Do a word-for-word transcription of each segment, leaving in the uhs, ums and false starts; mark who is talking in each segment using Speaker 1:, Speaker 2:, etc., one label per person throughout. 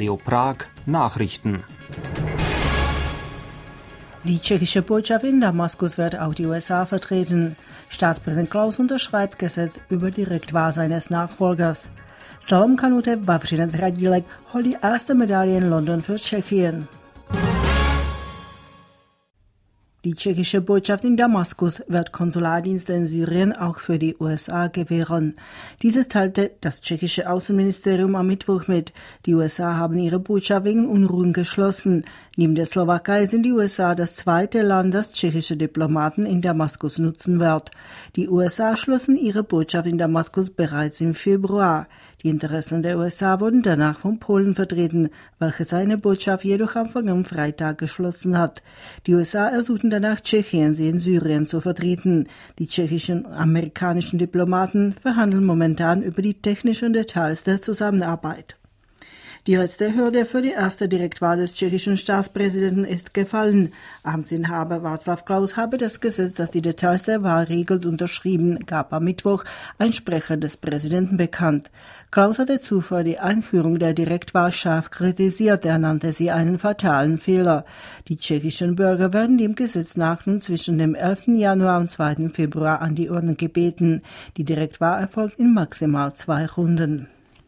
Speaker 1: Radio Prag Nachrichten.
Speaker 2: Die tschechische Botschaft in Damaskus wird auch die U S A vertreten. Staatspräsident Klaus unterschreibt Gesetz über Direktwahl seines Nachfolgers. Slalom Kanute Wawřinec Radílek holt die erste Medaille in London für Tschechien. Die tschechische Botschaft in Damaskus wird Konsulardienste in Syrien auch für die U S A gewähren. Dieses teilte das tschechische Außenministerium am Mittwoch mit. Die U S A haben ihre Botschaft wegen Unruhen geschlossen. Neben der Slowakei sind die U S A das zweite Land, das tschechische Diplomaten in Damaskus nutzen wird. Die U S A schlossen ihre Botschaft in Damaskus bereits im Februar. Die Interessen der U S A wurden danach von Polen vertreten, welche seine Botschaft jedoch am vergangenen Freitag geschlossen hat. Die U S A ersuchten danach Tschechien, sie in Syrien zu vertreten. Die tschechischen und amerikanischen Diplomaten verhandeln momentan über die technischen Details der Zusammenarbeit. Die letzte Hürde für die erste Direktwahl des tschechischen Staatspräsidenten ist gefallen. Amtsinhaber Václav Klaus habe das Gesetz, das die Details der Wahl regelt, unterschrieben, gab am Mittwoch ein Sprecher des Präsidenten bekannt. Klaus hatte zuvor die Einführung der Direktwahl scharf kritisiert, er nannte sie einen fatalen Fehler. Die tschechischen Bürger werden dem Gesetz nach nun zwischen dem elften Januar und zweiten Februar an die Urne gebeten. Die Direktwahl erfolgt in maximal zwei Runden.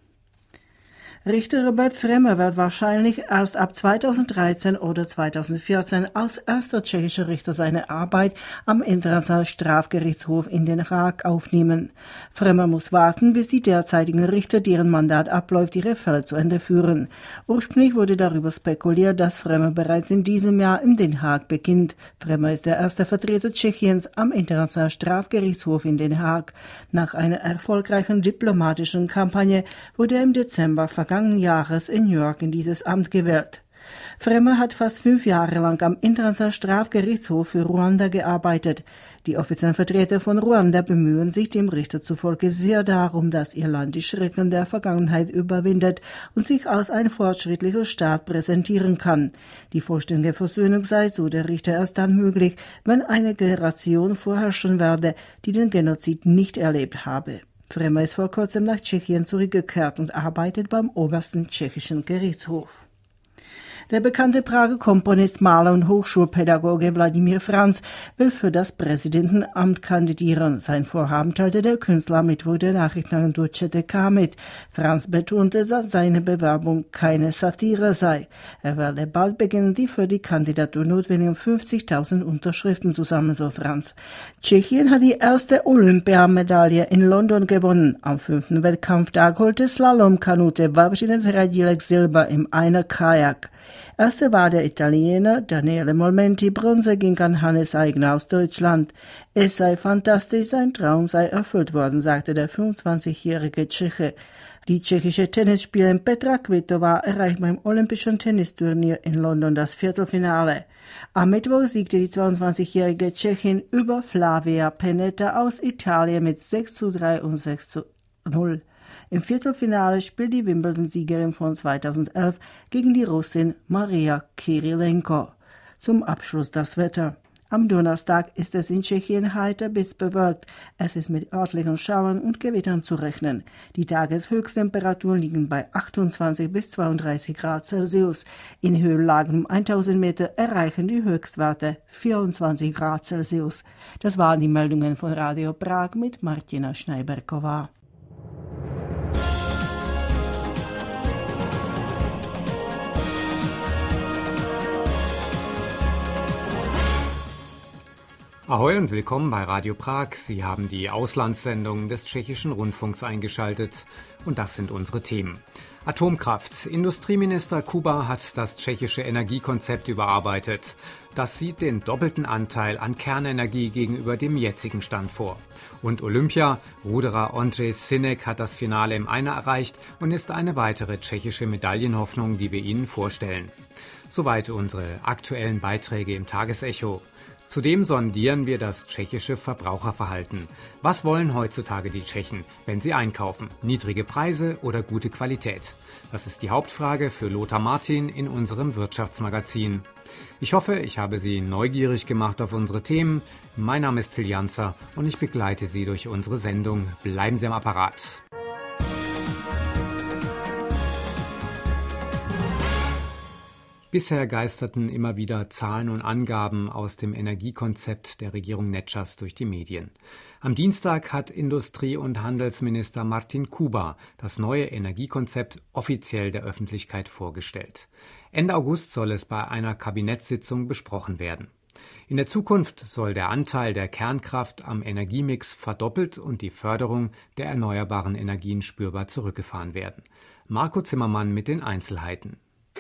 Speaker 2: Richter Robert Fremmer wird wahrscheinlich erst ab zweitausenddreizehn oder zweitausendvierzehn als erster tschechischer Richter seine Arbeit am Internationalen Strafgerichtshof in Den Haag aufnehmen. Fremmer muss warten, bis die derzeitigen Richter, deren Mandat abläuft, ihre Fälle zu Ende führen. Ursprünglich wurde darüber spekuliert, dass Fremmer bereits in diesem Jahr in Den Haag beginnt. Fremmer ist der erste Vertreter Tschechiens am Internationalen Strafgerichtshof in Den Haag. Nach einer erfolgreichen diplomatischen Kampagne wurde er im Dezember vergangenen Jahres in New York in dieses Amt gewählt. Fremmer hat fast fünf Jahre lang am Internationalen Strafgerichtshof für Ruanda gearbeitet. Die offiziellen Vertreter von Ruanda bemühen sich dem Richter zufolge sehr darum, dass ihr Land die Schrecken der Vergangenheit überwindet und sich als ein fortschrittlicher Staat präsentieren kann. Die vollständige Versöhnung sei, so der Richter, erst dann möglich, wenn eine Generation vorherrschen werde, die den Genozid nicht erlebt habe. Fremmer ist vor kurzem nach Tschechien zurückgekehrt und arbeitet beim obersten tschechischen Gerichtshof. Der bekannte Prager Komponist, Maler und Hochschulpädagoge Wladimír Franz will für das Präsidentenamt kandidieren. Sein Vorhaben teilte der Künstler am Mittwoch der Nachrichtenagentur Z D K mit. Franz betonte, dass seine Bewerbung keine Satire sei. Er werde bald beginnen, die für die Kandidatur notwendigen fünfzigtausend Unterschriften zu sammeln, so Franz. Tschechien hat die erste Olympiamedaille in London gewonnen. Am fünften Wettkampftag holte Slalom-Kanute Wawřinec Radílek Silber im Einer-Kajak. Erster war der Italiener Daniele Molmenti, Bronze ging an Hannes Aigner aus Deutschland. Es sei fantastisch, sein Traum sei erfüllt worden, sagte der fünfundzwanzigjährige Tscheche. Die tschechische Tennisspielerin Petra Kvitova erreicht beim Olympischen Tennisturnier in London das Viertelfinale. Am Mittwoch siegte die zweiundzwanzigjährige Tschechin über Flavia Pennetta aus Italien mit sechs zu drei und sechs zu null. Im Viertelfinale spielt die Wimbledon-Siegerin von zweitausendelf gegen die Russin Maria Kirilenko. Zum Abschluss das Wetter. Am Donnerstag ist es in Tschechien heiter bis bewölkt. Es ist mit örtlichen Schauern und Gewittern zu rechnen. Die Tageshöchsttemperaturen liegen bei achtundzwanzig bis zweiunddreißig Grad Celsius. In Höhenlagen um tausend Meter erreichen die Höchstwerte vierundzwanzig Grad Celsius. Das waren die Meldungen von Radio Prag mit Martina Schneiberková.
Speaker 3: Ahoi und willkommen bei Radio Prag. Sie haben die Auslandssendung des tschechischen Rundfunks eingeschaltet und das sind unsere Themen. Atomkraft. Industrieminister Kuba hat das tschechische Energiekonzept überarbeitet. Das sieht den doppelten Anteil an Kernenergie gegenüber dem jetzigen Stand vor. Und Olympia. Ruderer Ondřej Synek hat das Finale im Einer erreicht und ist eine weitere tschechische Medaillenhoffnung, die wir Ihnen vorstellen. Soweit unsere aktuellen Beiträge im Tagesecho. Zudem sondieren wir das tschechische Verbraucherverhalten. Was wollen heutzutage die Tschechen, wenn sie einkaufen? Niedrige Preise oder gute Qualität? Das ist die Hauptfrage für Lothar Martin in unserem Wirtschaftsmagazin. Ich hoffe, ich habe Sie neugierig gemacht auf unsere Themen. Mein Name ist Till Janzer und ich begleite Sie durch unsere Sendung. Bleiben Sie am Apparat. Bisher geisterten immer wieder Zahlen und Angaben aus dem Energiekonzept der Regierung Netschas durch die Medien. Am Dienstag hat Industrie- und Handelsminister Martin Kuba das neue Energiekonzept offiziell der Öffentlichkeit vorgestellt. Ende August soll es bei einer Kabinettssitzung besprochen werden. In der Zukunft soll der Anteil der Kernkraft am Energiemix verdoppelt und die Förderung der erneuerbaren Energien spürbar zurückgefahren werden. Marco Zimmermann mit den Einzelheiten.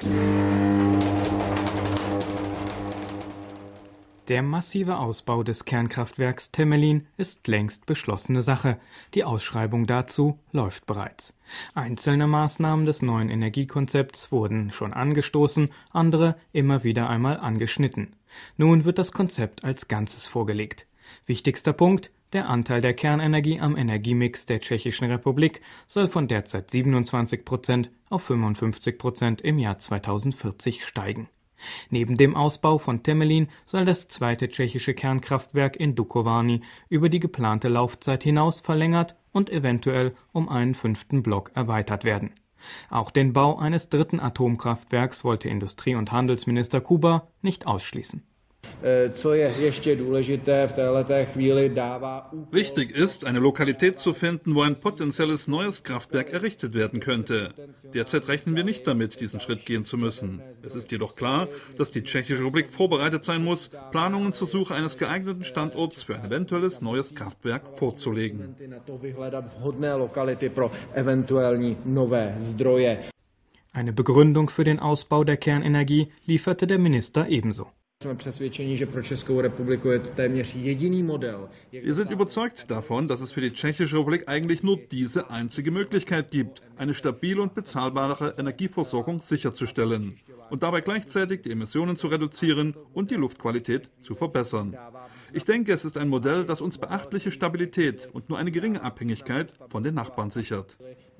Speaker 4: Der massive Ausbau des Kernkraftwerks Temelin ist längst beschlossene Sache. Die Ausschreibung dazu läuft bereits. Einzelne Maßnahmen des neuen Energiekonzepts wurden schon angestoßen, andere immer wieder einmal angeschnitten. Nun wird das Konzept als Ganzes vorgelegt. Wichtigster Punkt: Der Anteil der Kernenergie am Energiemix der Tschechischen Republik soll von derzeit siebenundzwanzig Prozent auf fünfundfünfzig Prozent im Jahr zweitausendvierzig steigen. Neben dem Ausbau von Temelin soll das zweite tschechische Kernkraftwerk in Dukovany über die geplante Laufzeit hinaus verlängert und eventuell um einen fünften Block erweitert werden. Auch den Bau eines dritten Atomkraftwerks wollte Industrie- und Handelsminister Kuba nicht ausschließen.
Speaker 5: Wichtig ist, eine Lokalität zu finden, wo ein potenzielles neues Kraftwerk errichtet werden könnte. Derzeit rechnen wir nicht damit, diesen Schritt gehen zu müssen. Es ist jedoch klar, dass die Tschechische Republik vorbereitet sein muss, Planungen zur Suche eines geeigneten Standorts für ein eventuelles neues Kraftwerk vorzulegen.
Speaker 4: Eine Begründung für den Ausbau der Kernenergie lieferte der Minister ebenso.
Speaker 5: Wir sind überzeugt davon, dass es für die Tschechische Republik eigentlich nur diese einzige Möglichkeit gibt, eine stabile und bezahlbare Energieversorgung sicherzustellen und dabei gleichzeitig die Emissionen zu reduzieren und die Luftqualität zu verbessern. Ich denke, es ist ein Modell, das uns beachtliche Stabilität und nur eine geringe Abhängigkeit von den Nachbarn sichert.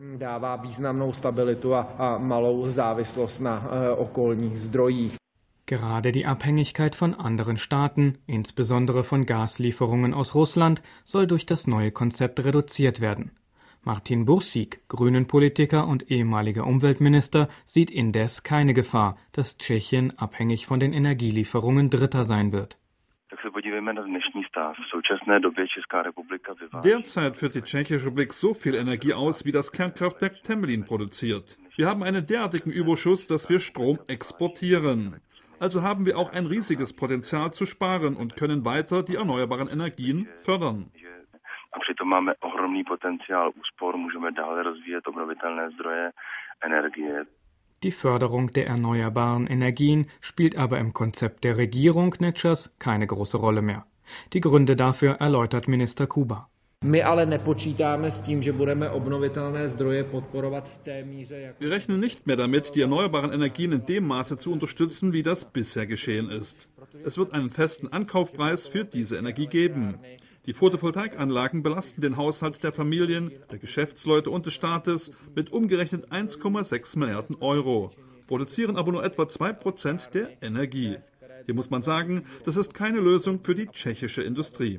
Speaker 4: Gerade die Abhängigkeit von anderen Staaten, insbesondere von Gaslieferungen aus Russland, soll durch das neue Konzept reduziert werden. Martin Bursík, Grünen-Politiker und ehemaliger Umweltminister, sieht indes keine Gefahr, dass Tschechien abhängig von den Energielieferungen Dritter sein wird.
Speaker 5: Derzeit führt die Tschechische Republik so viel Energie aus, wie das Kernkraftwerk Temelin produziert. Wir haben einen derartigen Überschuss, dass wir Strom exportieren. Also haben wir auch ein riesiges Potenzial zu sparen und können weiter die erneuerbaren Energien fördern.
Speaker 4: Die Förderung der erneuerbaren Energien spielt aber im Konzept der Regierung Netschas keine große Rolle mehr. Die Gründe dafür erläutert Minister Kuba.
Speaker 5: Wir rechnen nicht mehr damit, die erneuerbaren Energien in dem Maße zu unterstützen, wie das bisher geschehen ist. Es wird einen festen Ankaufpreis für diese Energie geben. Die Photovoltaikanlagen belasten den Haushalt der Familien, der Geschäftsleute und des Staates mit umgerechnet eins Komma sechs Milliarden Euro, produzieren aber nur etwa zwei Prozent der Energie. Hier muss man sagen, das ist keine Lösung für die tschechische Industrie.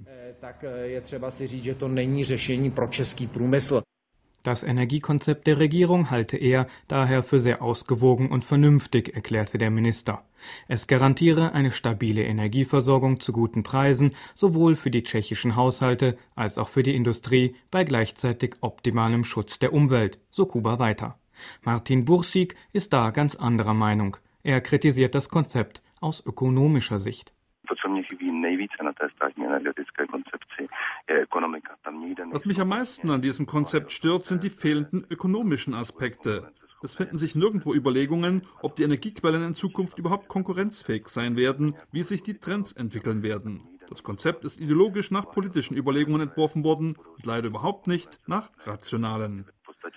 Speaker 4: Das Energiekonzept der Regierung halte er daher für sehr ausgewogen und vernünftig, erklärte der Minister. Es garantiere eine stabile Energieversorgung zu guten Preisen, sowohl für die tschechischen Haushalte als auch für die Industrie, bei gleichzeitig optimalem Schutz der Umwelt, so Kuba weiter. Martin Bursík ist da ganz anderer Meinung. Er kritisiert das Konzept aus ökonomischer Sicht.
Speaker 5: Was mich am meisten an diesem Konzept stört, sind die fehlenden ökonomischen Aspekte. Es finden sich nirgendwo Überlegungen, ob die Energiequellen in Zukunft überhaupt konkurrenzfähig sein werden, wie sich die Trends entwickeln werden. Das Konzept ist ideologisch nach politischen Überlegungen entworfen worden und leider überhaupt nicht nach rationalen.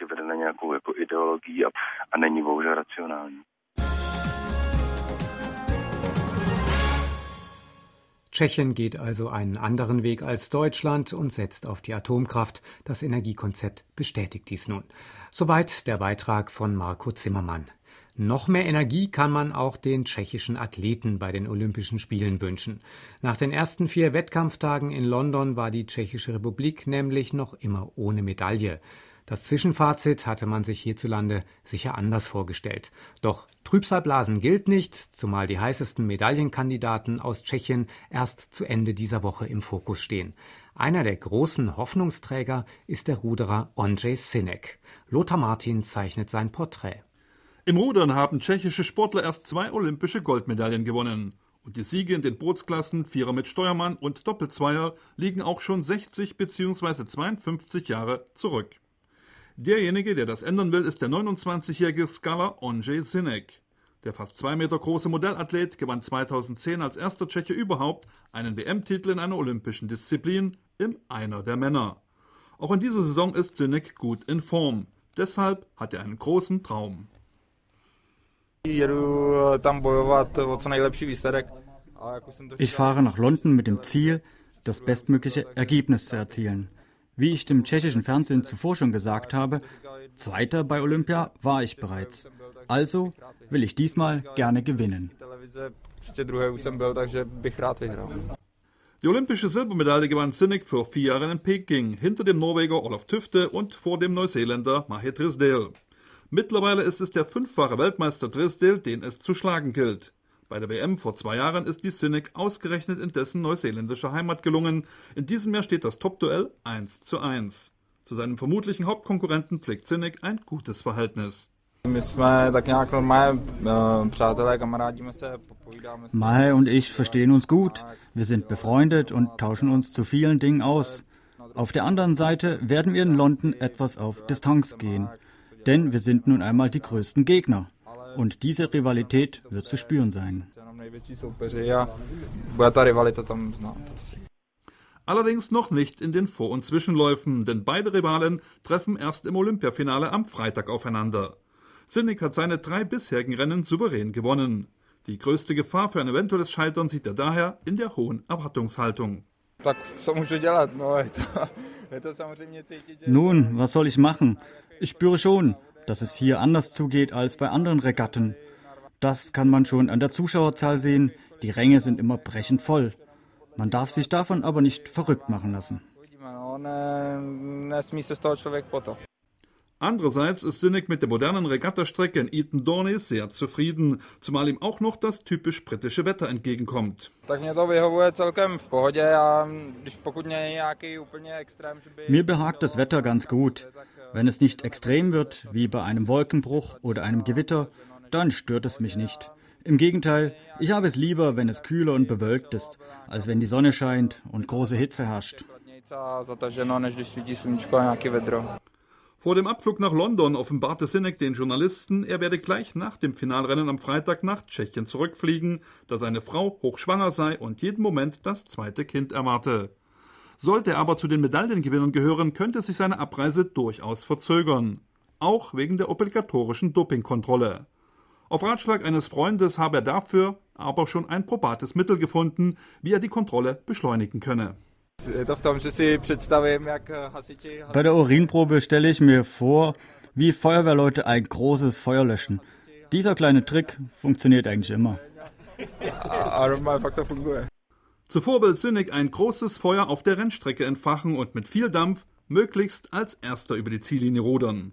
Speaker 3: Tschechien geht also einen anderen Weg als Deutschland und setzt auf die Atomkraft. Das Energiekonzept bestätigt dies nun. Soweit der Beitrag von Marco Zimmermann. Noch mehr Energie kann man auch den tschechischen Athleten bei den Olympischen Spielen wünschen. Nach den ersten vier Wettkampftagen in London war die Tschechische Republik nämlich noch immer ohne Medaille. Das Zwischenfazit hatte man sich hierzulande sicher anders vorgestellt. Doch Trübsalblasen gilt nicht, zumal die heißesten Medaillenkandidaten aus Tschechien erst zu Ende dieser Woche im Fokus stehen. Einer der großen Hoffnungsträger ist der Ruderer Ondřej Synek. Lothar Martin zeichnet sein Porträt.
Speaker 5: Im Rudern haben tschechische Sportler erst zwei olympische Goldmedaillen gewonnen. Und die Siege in den Bootsklassen Vierer mit Steuermann und Doppelzweier liegen auch schon sechzig bzw. zweiundfünfzig Jahre zurück. Derjenige, der das ändern will, ist der neunundzwanzigjährige Skaler Ondřej Synek. Der fast zwei Meter große Modellathlet gewann zweitausendzehn als erster Tscheche überhaupt einen W M-Titel in einer olympischen Disziplin im Einer der Männer. Auch in dieser Saison ist Synek gut in Form. Deshalb hat er einen großen Traum.
Speaker 6: Ich fahre nach London mit dem Ziel, das bestmögliche Ergebnis zu erzielen. Wie ich dem tschechischen Fernsehen zuvor schon gesagt habe, Zweiter bei Olympia war ich bereits. Also will ich diesmal gerne gewinnen.
Speaker 5: Die olympische Silbermedaille gewann Synek vor vier Jahren in Peking, hinter dem Norweger Olaf Tüfte und vor dem Neuseeländer Mahet Drysdale. Mittlerweile ist es der fünffache Weltmeister Drysdale, den es zu schlagen gilt. Bei der W M vor zwei Jahren ist die Synek ausgerechnet in dessen neuseeländischer Heimat gelungen. In diesem Jahr steht das Topduell eins zu eins. Zu seinem vermutlichen Hauptkonkurrenten pflegt Synek ein gutes Verhältnis.
Speaker 6: Mahe und ich verstehen uns gut. Wir sind befreundet und tauschen uns zu vielen Dingen aus. Auf der anderen Seite werden wir in London etwas auf Distanz gehen. Denn wir sind nun einmal die größten Gegner. Und diese Rivalität wird zu spüren sein.
Speaker 5: Allerdings noch nicht in den Vor- und Zwischenläufen, denn beide Rivalen treffen erst im Olympiafinale am Freitag aufeinander. Synek hat seine drei bisherigen Rennen souverän gewonnen. Die größte Gefahr für ein eventuelles Scheitern sieht er daher in der hohen Erwartungshaltung.
Speaker 6: Nun, was soll ich machen? Ich spüre schon, dass es hier anders zugeht als bei anderen Regatten. Das kann man schon an der Zuschauerzahl sehen. Die Ränge sind immer brechend voll. Man darf sich davon aber nicht verrückt machen lassen.
Speaker 5: Andererseits ist Synek mit der modernen Regattastrecke in Eton Dorney sehr zufrieden, zumal ihm auch noch das typisch britische Wetter entgegenkommt.
Speaker 6: Mir behagt das Wetter ganz gut. Wenn es nicht extrem wird, wie bei einem Wolkenbruch oder einem Gewitter, dann stört es mich nicht. Im Gegenteil, ich habe es lieber, wenn es kühler und bewölkt ist, als wenn die Sonne scheint und große Hitze herrscht.
Speaker 5: Vor dem Abflug nach London offenbarte Synek den Journalisten, er werde gleich nach dem Finalrennen am Freitag nach Tschechien zurückfliegen, da seine Frau hochschwanger sei und jeden Moment das zweite Kind erwarte. Sollte er aber zu den Medaillengewinnern gehören, könnte sich seine Abreise durchaus verzögern. Auch wegen der obligatorischen Dopingkontrolle. Auf Ratschlag eines Freundes habe er dafür aber schon ein probates Mittel gefunden, wie er die Kontrolle beschleunigen könne.
Speaker 6: Bei der Urinprobe stelle ich mir vor, wie Feuerwehrleute ein großes Feuer löschen. Dieser kleine Trick funktioniert eigentlich immer.
Speaker 5: Zuvor will Synek ein großes Feuer auf der Rennstrecke entfachen und mit viel Dampf möglichst als erster über die Ziellinie rudern.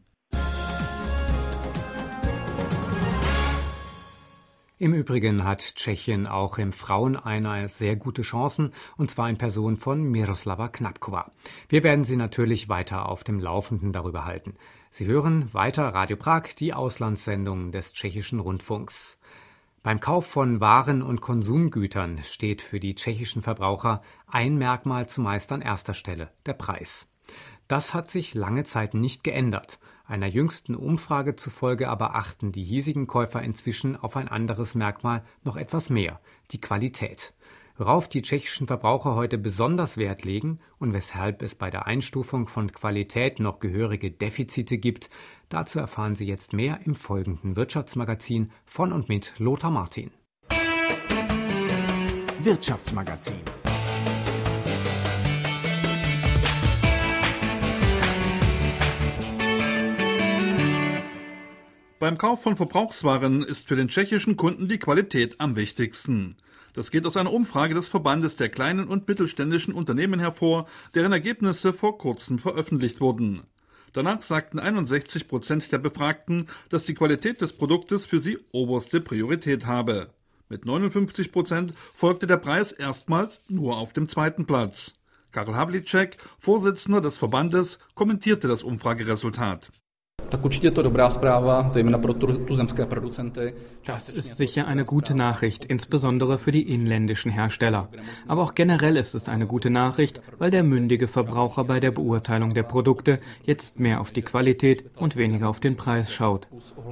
Speaker 3: Im Übrigen hat Tschechien auch im Frauen-Einer sehr gute Chancen, und zwar in Person von Miroslava Knapková. Wir werden Sie natürlich weiter auf dem Laufenden darüber halten. Sie hören weiter Radio Prag, die Auslandssendung des tschechischen Rundfunks. Beim Kauf von Waren und Konsumgütern steht für die tschechischen Verbraucher ein Merkmal zumeist an erster Stelle, der Preis. Das hat sich lange Zeit nicht geändert. Einer jüngsten Umfrage zufolge aber achten die hiesigen Käufer inzwischen auf ein anderes Merkmal noch etwas mehr, die Qualität. Worauf die tschechischen Verbraucher heute besonders Wert legen und weshalb es bei der Einstufung von Qualität noch gehörige Defizite gibt, dazu erfahren Sie jetzt mehr im folgenden Wirtschaftsmagazin von und mit Lothar Martin.
Speaker 1: Wirtschaftsmagazin.
Speaker 5: Beim Kauf von Verbrauchswaren ist für den tschechischen Kunden die Qualität am wichtigsten. Das geht aus einer Umfrage des Verbandes der kleinen und mittelständischen Unternehmen hervor, deren Ergebnisse vor kurzem veröffentlicht wurden. Danach sagten einundsechzig Prozent der Befragten, dass die Qualität des Produktes für sie oberste Priorität habe. Mit neunundfünfzig Prozent folgte der Preis erstmals nur auf dem zweiten Platz. Karel Havlíček, Vorsitzender des Verbandes, kommentierte das Umfrageresultat.
Speaker 4: Das ist sicher eine gute Nachricht, insbesondere für die inländischen Hersteller. Aber auch generell ist es eine gute Nachricht, weil der mündige Verbraucher bei der Beurteilung der Produkte jetzt mehr auf die Qualität und weniger auf den Preis schaut.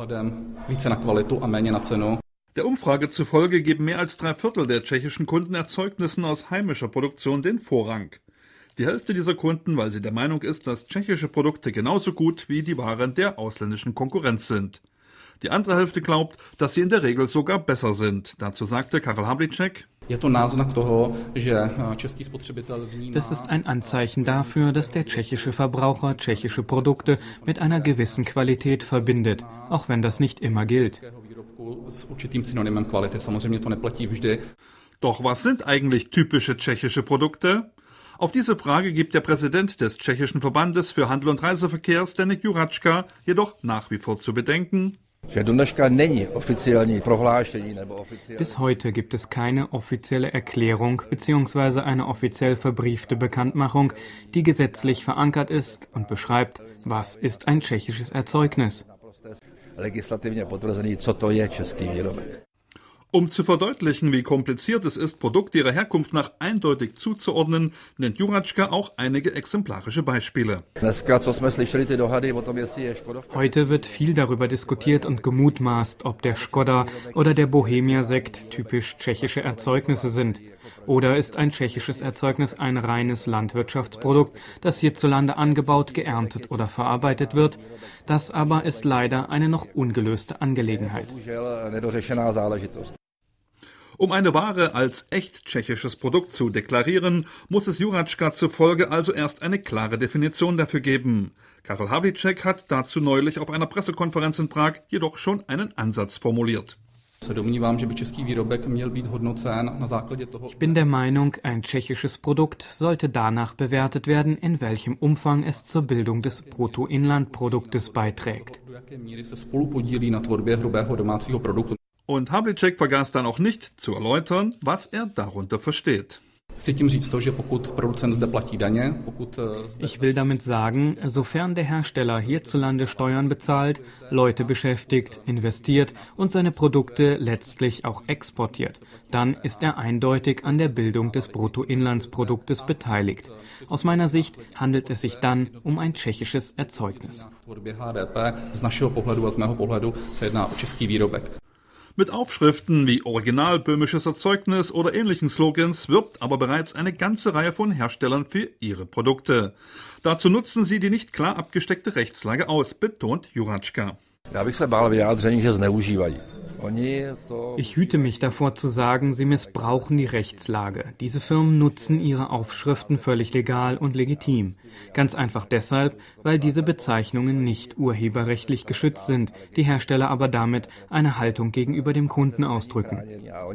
Speaker 5: Der Umfrage zufolge geben mehr als drei Viertel der tschechischen Kunden Erzeugnissen aus heimischer Produktion den Vorrang. Die Hälfte dieser Kunden, weil sie der Meinung ist, dass tschechische Produkte genauso gut wie die Waren der ausländischen Konkurrenz sind. Die andere Hälfte glaubt, dass sie in der Regel sogar besser sind. Dazu sagte Karel Havlíček:
Speaker 4: Das ist ein Anzeichen dafür, dass der tschechische Verbraucher tschechische Produkte mit einer gewissen Qualität verbindet, auch wenn das nicht immer gilt.
Speaker 5: Doch was sind eigentlich typische tschechische Produkte? Auf diese Frage gibt der Präsident des tschechischen Verbandes für Handel und Reiseverkehr, Zdeněk Jurečka, jedoch nach wie vor zu bedenken:
Speaker 4: Bis heute gibt es keine offizielle Erklärung bzw. eine offiziell verbriefte Bekanntmachung, die gesetzlich verankert ist und beschreibt, was ist ein tschechisches Erzeugnis.
Speaker 5: Um zu verdeutlichen, wie kompliziert es ist, Produkte ihrer Herkunft nach eindeutig zuzuordnen, nennt Jurečka auch einige exemplarische Beispiele.
Speaker 4: Heute wird viel darüber diskutiert und gemutmaßt, ob der Škoda oder der Bohemia-Sekt typisch tschechische Erzeugnisse sind. Oder ist ein tschechisches Erzeugnis ein reines Landwirtschaftsprodukt, das hierzulande angebaut, geerntet oder verarbeitet wird? Das aber ist leider eine noch ungelöste Angelegenheit.
Speaker 5: Um eine Ware als echt tschechisches Produkt zu deklarieren, muss es Jurečka zufolge also erst eine klare Definition dafür geben. Karel Havlíček hat dazu neulich auf einer Pressekonferenz in Prag jedoch schon einen Ansatz formuliert.
Speaker 4: Ich bin der Meinung, ein tschechisches Produkt sollte danach bewertet werden, in welchem Umfang es zur Bildung des Bruttoinlandproduktes beiträgt.
Speaker 5: Und Havlíček vergaß dann auch nicht zu erläutern, was er darunter versteht.
Speaker 4: Ich will damit sagen, sofern der Hersteller hierzulande Steuern bezahlt, Leute beschäftigt, investiert und seine Produkte letztlich auch exportiert, dann ist er eindeutig an der Bildung des Bruttoinlandsproduktes beteiligt. Aus meiner Sicht handelt es sich dann um ein tschechisches Erzeugnis.
Speaker 5: Mit Aufschriften wie Original böhmisches Erzeugnis oder ähnlichen Slogans wirbt aber bereits eine ganze Reihe von Herstellern für ihre Produkte. Dazu nutzen sie die nicht klar abgesteckte Rechtslage aus, betont Jurečka.
Speaker 4: Ich hüte mich davor zu sagen, sie missbrauchen die Rechtslage. Diese Firmen nutzen ihre Aufschriften völlig legal und legitim. Ganz einfach deshalb, weil diese Bezeichnungen nicht urheberrechtlich geschützt sind, die Hersteller aber damit eine Haltung gegenüber dem Kunden ausdrücken.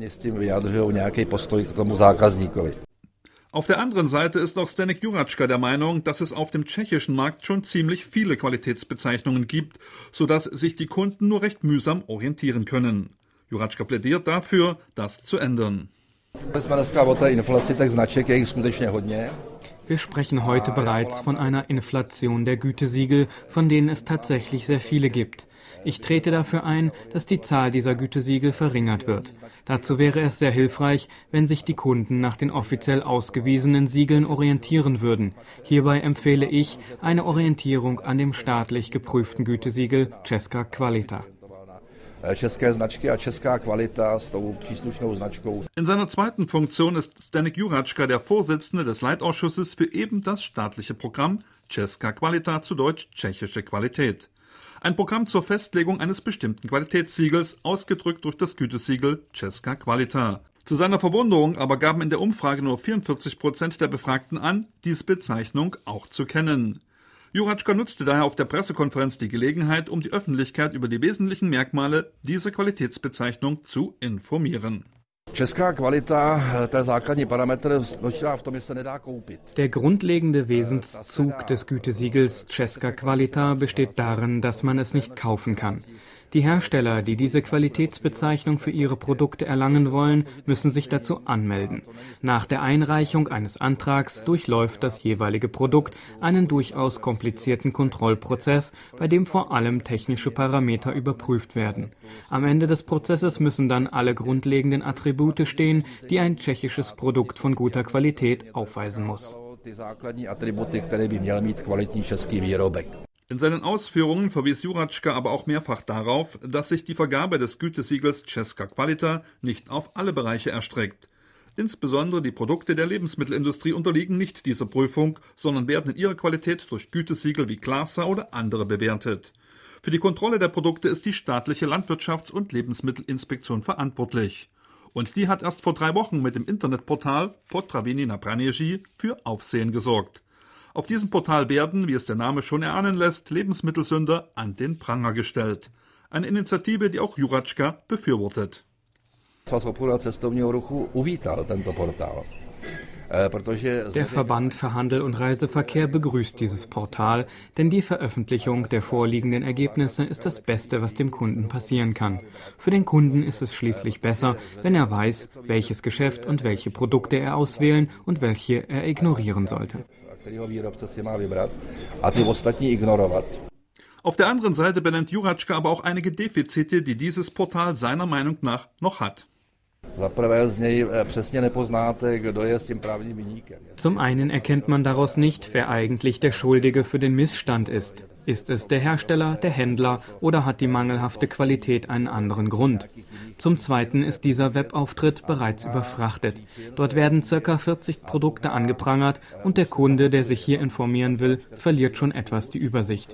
Speaker 5: Auf der anderen Seite ist auch Zdeněk Jurečka der Meinung, dass es auf dem tschechischen Markt schon ziemlich viele Qualitätsbezeichnungen gibt, sodass sich die Kunden nur recht mühsam orientieren können. Jurečka plädiert dafür, das zu ändern.
Speaker 4: Wir sprechen heute bereits von einer Inflation der Gütesiegel, von denen es tatsächlich sehr viele gibt. Ich trete dafür ein, dass die Zahl dieser Gütesiegel verringert wird. Dazu wäre es sehr hilfreich, wenn sich die Kunden nach den offiziell ausgewiesenen Siegeln orientieren würden. Hierbei empfehle ich eine Orientierung an dem staatlich geprüften Gütesiegel Česká kvalita.
Speaker 5: In seiner zweiten Funktion ist Zdeněk Jurečka der Vorsitzende des Leitausschusses für eben das staatliche Programm Česká kvalita, zu Deutsch tschechische Qualität. Ein Programm zur Festlegung eines bestimmten Qualitätssiegels, ausgedrückt durch das Gütesiegel Česká kvalita. Zu seiner Verwunderung aber gaben in der Umfrage nur vierundvierzig Prozent der Befragten an, diese Bezeichnung auch zu kennen. Jurečka nutzte daher auf der Pressekonferenz die Gelegenheit, um die Öffentlichkeit über die wesentlichen Merkmale dieser Qualitätsbezeichnung zu informieren.
Speaker 4: Der grundlegende Wesenszug des Gütesiegels Česká kvalita besteht darin, dass man es nicht kaufen kann. Die Hersteller, die diese Qualitätsbezeichnung für ihre Produkte erlangen wollen, müssen sich dazu anmelden. Nach der Einreichung eines Antrags durchläuft das jeweilige Produkt einen durchaus komplizierten Kontrollprozess, bei dem vor allem technische Parameter überprüft werden. Am Ende des Prozesses müssen dann alle grundlegenden Attribute stehen, die ein tschechisches Produkt von guter Qualität aufweisen muss.
Speaker 5: In seinen Ausführungen verwies Jurečka aber auch mehrfach darauf, dass sich die Vergabe des Gütesiegels Česká kvalita nicht auf alle Bereiche erstreckt. Insbesondere die Produkte der Lebensmittelindustrie unterliegen nicht dieser Prüfung, sondern werden in ihrer Qualität durch Gütesiegel wie Klasa oder andere bewertet. Für die Kontrolle der Produkte ist die staatliche Landwirtschafts- und Lebensmittelinspektion verantwortlich. Und die hat erst vor drei Wochen mit dem Internetportal Potraviny na Pranieří für Aufsehen gesorgt. Auf diesem Portal werden, wie es der Name schon erahnen lässt, Lebensmittelsünder an den Pranger gestellt. Eine Initiative, die auch Jurečka befürwortet.
Speaker 4: Der Verband für Handel und Reiseverkehr begrüßt dieses Portal, denn die Veröffentlichung der vorliegenden Ergebnisse ist das Beste, was dem Kunden passieren kann. Für den Kunden ist es schließlich besser, wenn er weiß, welches Geschäft und welche Produkte er auswählen und welche er ignorieren sollte.
Speaker 5: Auf der anderen Seite benennt Jurečka aber auch einige Defizite, die dieses Portal seiner Meinung nach noch hat.
Speaker 4: Zum einen erkennt man daraus nicht, wer eigentlich der Schuldige für den Missstand ist. Ist es der Hersteller, der Händler oder hat die mangelhafte Qualität einen anderen Grund? Zum Zweiten ist dieser Webauftritt bereits überfrachtet. Dort werden ca. vierzig Produkte angeprangert und der Kunde, der sich hier informieren will, verliert schon etwas die Übersicht.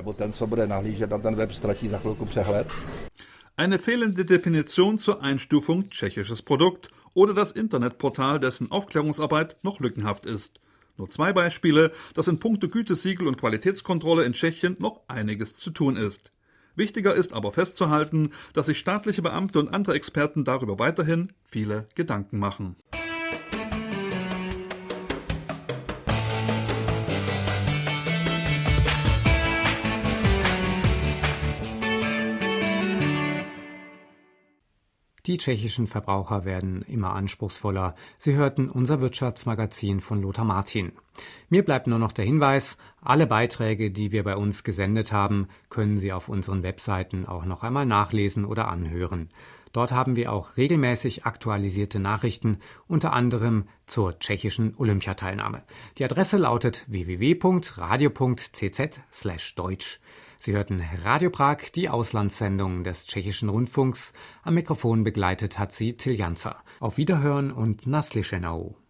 Speaker 5: Eine fehlende Definition zur Einstufung tschechisches Produkt oder das Internetportal, dessen Aufklärungsarbeit noch lückenhaft ist. Nur zwei Beispiele, dass in puncto Gütesiegel und Qualitätskontrolle in Tschechien noch einiges zu tun ist. Wichtiger ist aber festzuhalten, dass sich staatliche Beamte und andere Experten darüber weiterhin viele Gedanken machen.
Speaker 3: Die tschechischen Verbraucher werden immer anspruchsvoller. Sie hörten unser Wirtschaftsmagazin von Lothar Martin. Mir bleibt nur noch der Hinweis, alle Beiträge, die wir bei uns gesendet haben, können Sie auf unseren Webseiten auch noch einmal nachlesen oder anhören. Dort haben wir auch regelmäßig aktualisierte Nachrichten, unter anderem zur tschechischen Olympiateilnahme. Die Adresse lautet w w w punkt radio punkt c z slash deutsch. Sie hörten Radio Prag, die Auslandssendung des tschechischen Rundfunks. Am Mikrofon begleitet hat sie Till Janzer. Auf Wiederhören und Naslyšenou.